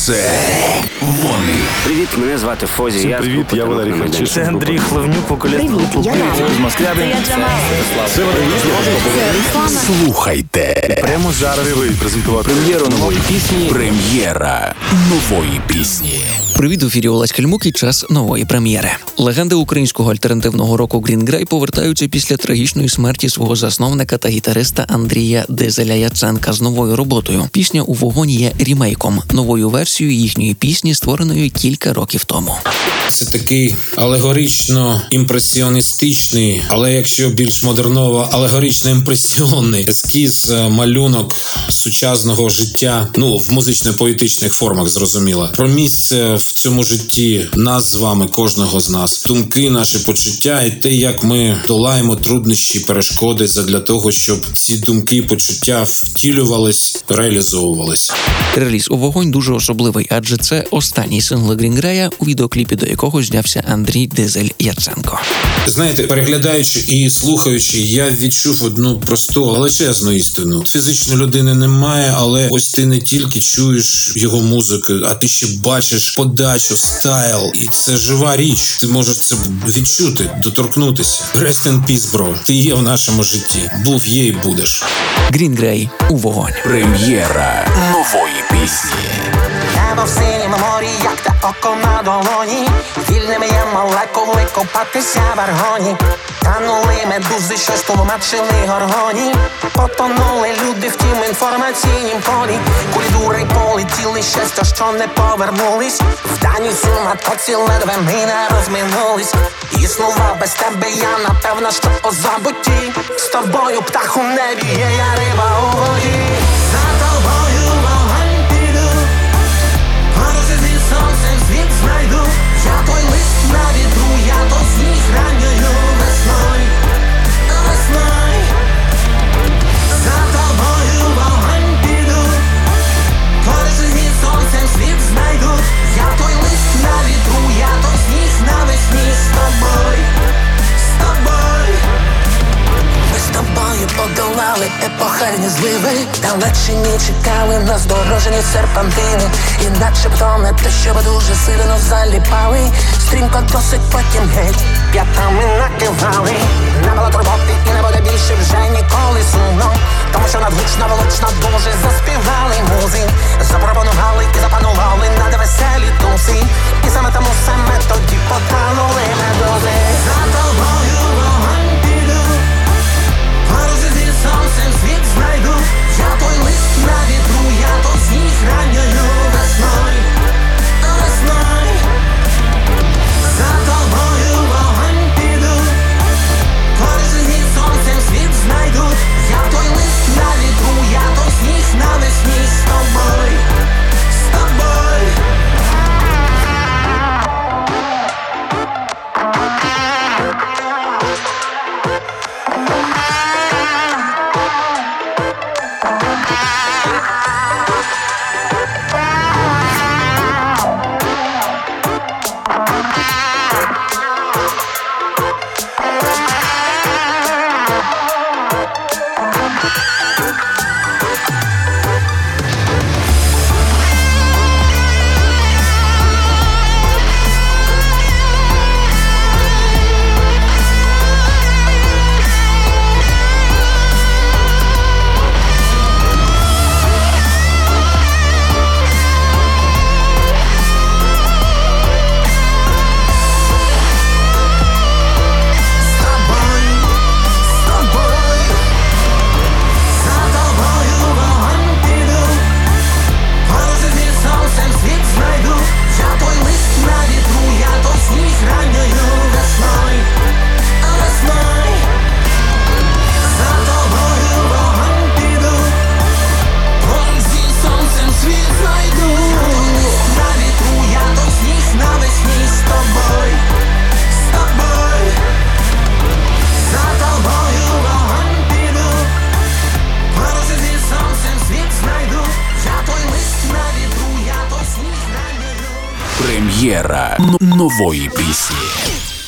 Це вони. Привіт, мене звати Фозі. Всім привіт, я Валерій Харчишин. Це Андрій Хливнюк, вокаліст групи я з Москви. Це Слухайте. прямо зараз презентувати Прем'єру нової пісні. Прем'єра нової пісні. Привіт, у ефірі Олесь Кельмук і час нової прем'єри. Легенди українського альтернативного року Green Grey повертаються після трагічної смерті свого засновника та гітариста Андрія Дизеля Яценка з новою роботою. Пісня «У вогонь» є рімейком, новою версією їхньої пісні, створеної кілька років тому. Це такий алегорично-імпресіоністичний, але якщо більш модерново, алегорично-імпресіонний ескіз, малюнок сучасного життя, в музично-поетичних формах, зрозуміло. Про місце в цьому житті нас з вами, кожного з нас, думки, наші почуття і те, як ми долаємо труднощі, перешкоди задля того, щоб ці думки і почуття втілювались, реалізовувались. Реліз «У вогонь» дуже особливий, адже це останній сингл Green Grey, у відеокліпі до якого знявся Андрій Дизель Яценко. Знаєте, переглядаючи і слухаючи, я відчув одну просту, величезну істину. Фізично людини немає, але ось ти не тільки чуєш його музику, а ти ще бачиш подачу, стайл. І це жива річ. Ти можеш це відчути, доторкнутися. Rest in peace, bro. Ти є в нашому житті. Був, є і будеш. Green Grey «У вогонь». Прем'єра нової пісні. Небо в синім морі, як те око на долоні. Вільними є молекули копатися в аргоні. Танули медузи, щось тлумачили горгоні. Потонули люди в тім інформаційнім полі. Кулідури полетіли, щастя, що не повернулись. В даній суматоці ледве ми не розминулись. Існував без тебе я, напевно, що у забутті. З тобою птах у небі, є я риба у воді. За тобою вогонь піду. Порозі сонцем світ знайду. Я той лист на вітру, я то сніг ранньою весною. Весною. За тобою вогонь піду. Порозі сонцем світ знайду. Я той лист на вітру, я то сніг навесні. З тобою, з тобою. Ми з тобою подолали епохальні зливи. Далечині чекали нас дорожені серпантини. І начебто не те, щоб дуже сильно заліпали. Стрімко досить, потім геть п'ятами накивали. Не було турботи і не буде більше вже ніколи сумно. Тому що надгучно, волочно дуже заспівали музи. Запропонували і запанували на веселі туси. І саме тому саме тоді потанули медузи. За тобою вогонь піду. Порозі сонцем світ знайду. Я той лист на вітру, я то сніг ранньою весною. Весною. За тобою вогонь піду. Порозі сонцем світ знайду. Я той лист на вітру, я то сніг навесні. З тобою, з тобою. Прем'єра нової пісні.